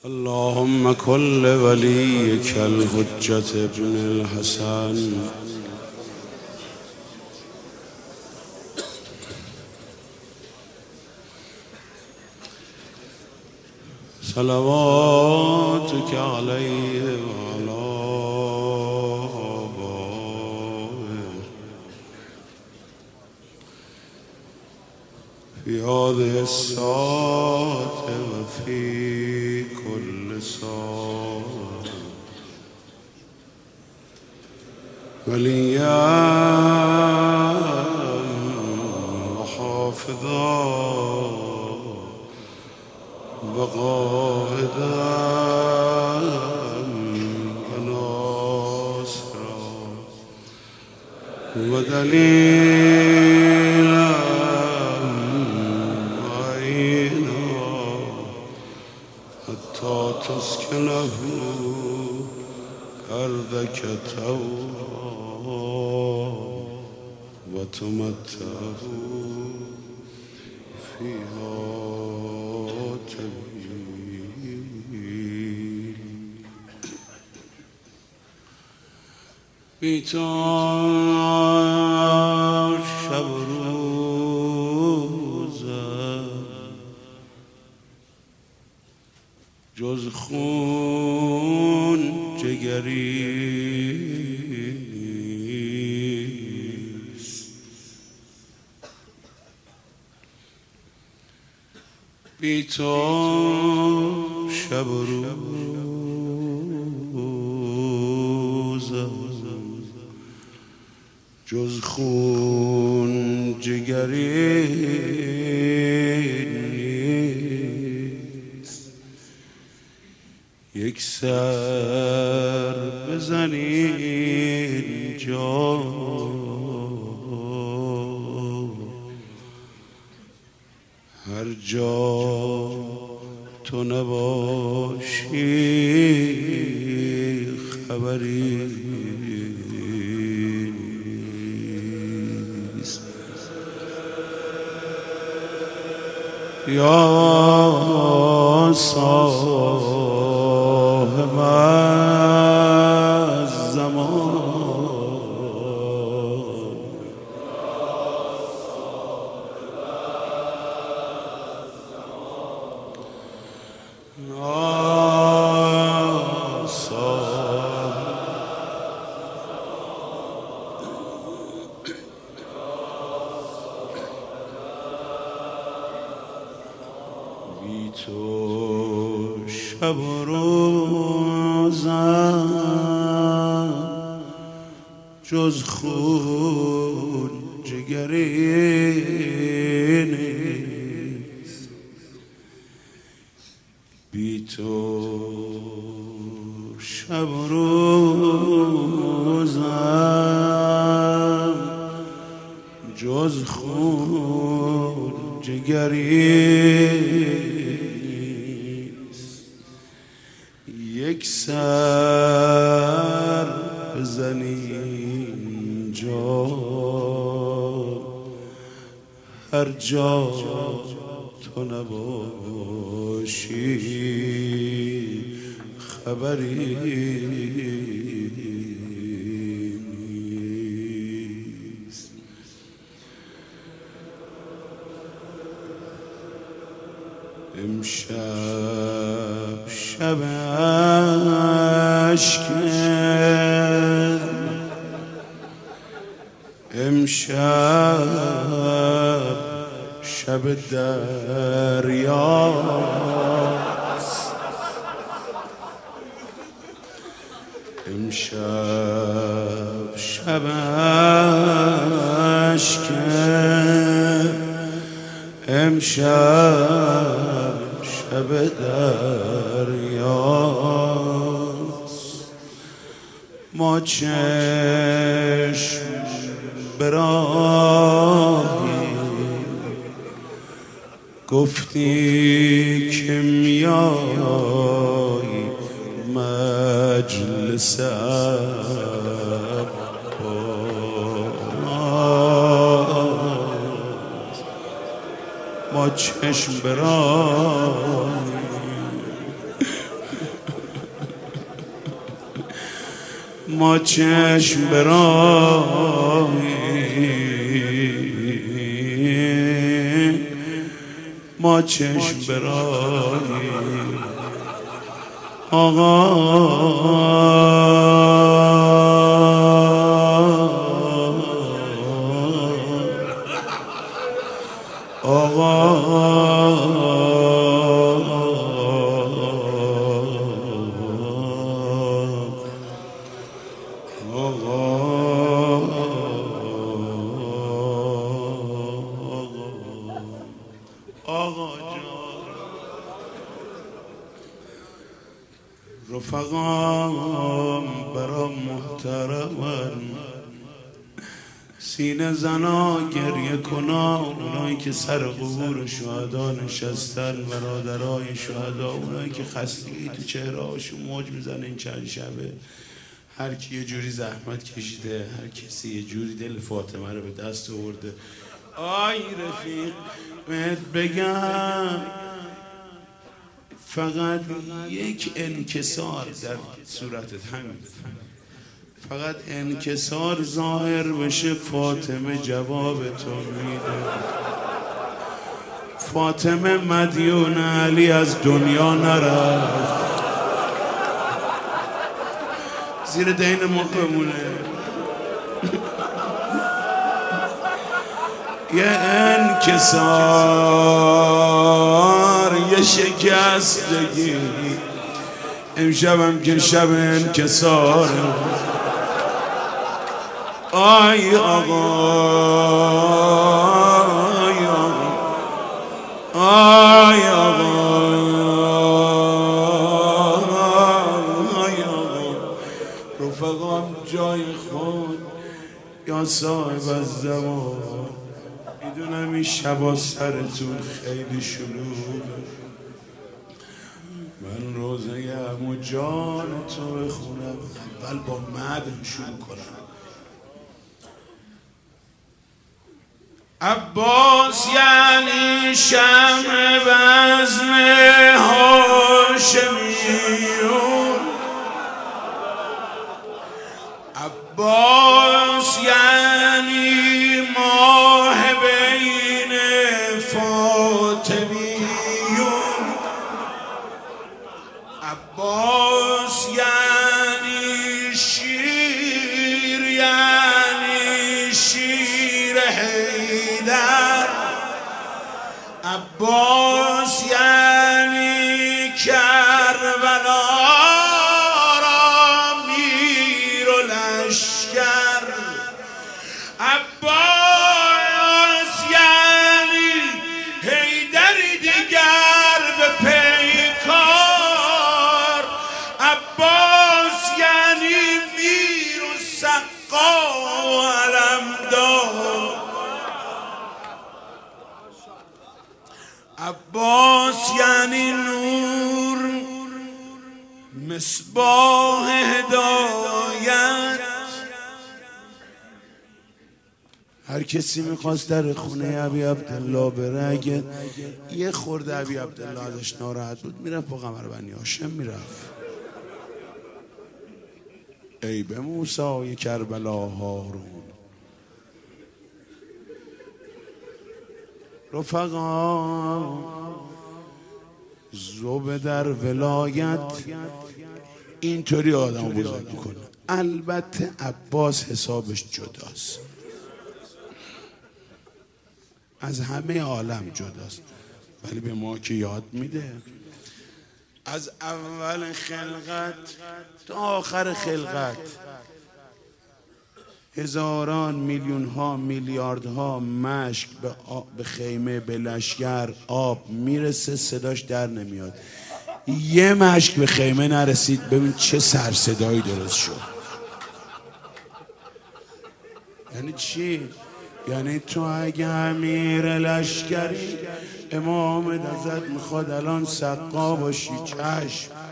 اللهم كل وليك الحجة ابن الحسن صلواتك عليه وعلى آبائه في هذه الساعة وفي كل ساعة وليا وحافظا وقائدا وناصرا ودليلا وعينا حتى تسكنه أرضك طوعا وتمتعه فيها بیدار شب و روزم جز خون جگریست بیدار شب و روزم جز خون جگری نیست یک سر بزنی اینجا هر جا تو نباشی خبری یا صاحب الزمان یا صاحب بی تو شب و روزم جز خون جگری نیست بی تو شب و روزم جز خون جگری یک سر بزنی اینجا هر جا تو نباشی خبری نیست امشب شب عشقه امشب شب دریاست امشب شب عشقه امشب شب دریاست ما چشم براهی گفتی که میایی مجلس ما چشم براهی ما چشم براهی ما چشم براهی آقا رفقام برام محترمن سینه زنا گریه کنا اونایی که سر قبور شهدا نشستن برادرای شهدا اونایی که خستگی تو چهره هاشون موج میزنه این چند شبه هر کی یه جوری زحمت کشیده هر کسی یه جوری دل فاطمه رو به دست آورده آی رفیق بهت بگم فقط یک انکسار در صورتت همین فقط انکسار ظاهر بشه فاطمه جواب تو میده فاطمه مدیون علی از دنیا نرفت زیر دین مخمونه یه انکسار یه شکستگی امشبم که شب انکسار آی آقا آی آقا آی آقا آی آقا رفقام جای خود یا صاحب از زمان میدونم این شبا سرتون خیلی شلوغ من روزه عمو جان تو بخونم اول با مدح شروع کنم عباس یعنی شمع بزم هاشمیون عباس یعنی ماه بین فاطمیون عباس یعنی شیر حیدر عباس یعنی کربلا را میر و لشکر عباس یعنی حیدری دیگر به پیکار عباس یعنی میر و سقا و علمدار عباس یعنی نور مصباح هدایت هر کسی میخواست در خونه ابی عبدالله بره اگه یه خورده ابی عبدالله ازش ناراحت بود میرفت با قمر بنی هاشم میرفت ای به موسی کربلا هارون رفقا زوبه در ولایت اینطوری آدم بزرگ میکنه البته عباس حسابش جداست از همه عالم جداست ولی به ما که یاد میده از اول خلقت تا آخر خلقت هزاران میلیون ها میلیارد ها مشک به خیمه به لشکر آب میرسه صداش در نمیاد یه مشک به خیمه نرسید ببین چه سر صدایی درست شد یعنی چی؟ یعنی تو اگه امیر لشکری امام ازت میخواد الان سقا باشی چشم